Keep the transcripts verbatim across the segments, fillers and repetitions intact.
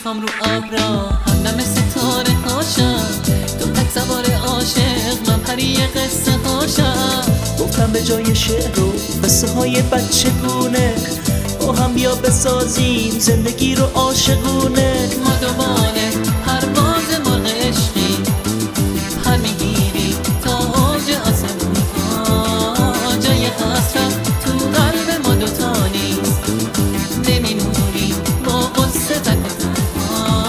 میخوام رو ابرا همدم ستاره هاشم، تو تک سوار عاشق من پری قصه هاشم. گفتم به جای شعر و قصه های بچگونه با هم بیا بسازیم زندگی رو عاشقونه. ما دوباره پرواز مرغ عشقی، پر میگیری تا اوج آسمون ها. جای حسرت تو قلب ما دوتا نیست، نمیمونی با قصه تک و تنها.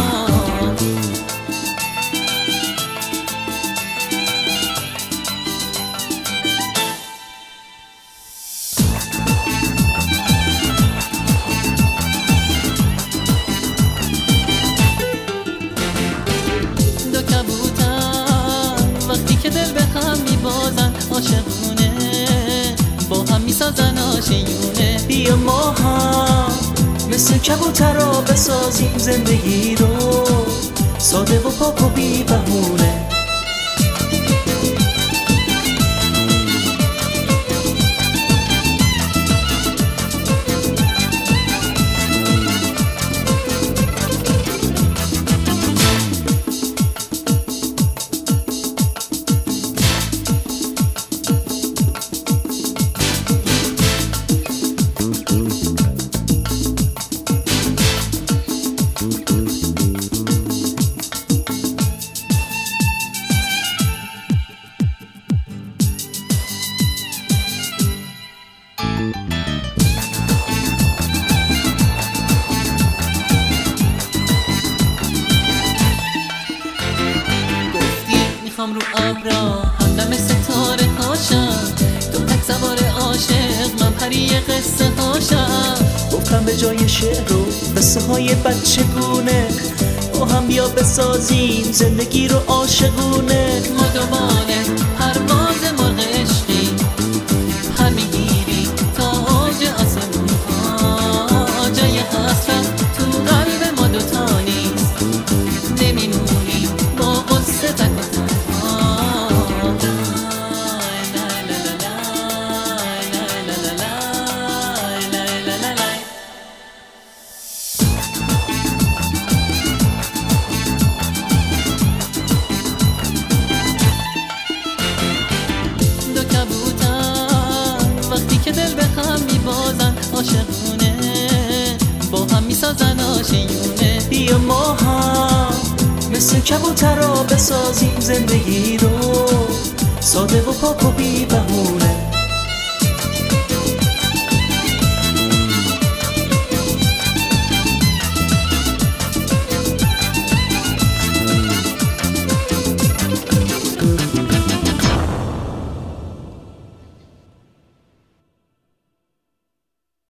دو کبوتر وقتی که دل به هم میبازن عاشقونه، با هم میسازن آشیونه. بیا ما هم مثل کبوترها بسازیم زندگی رو ساده و پاک و بی بهونه. میخوام رو ابرا همدم ستاره هاشم، تو تک سوار عاشق من پری قصه هاشم. گفتم به جای شعر و قصه های بچگونه با هم بیا بسازیم زندگی رو عاشقونه. ما دوباره پرواز مرغ عشقی، پر میگیری تا اوج آسمون ها. جای حسرت تو قلب ما دوتا نیست، نمیمونی با قصه تک و تنها. دو کبوتر وقتی که دل به هم میبازن عاشقونه، با هم میسازن آشیونه. بیا ما هم مثل کبوترها بسازیم زندگی رو ساده و پاک و بی بهونه.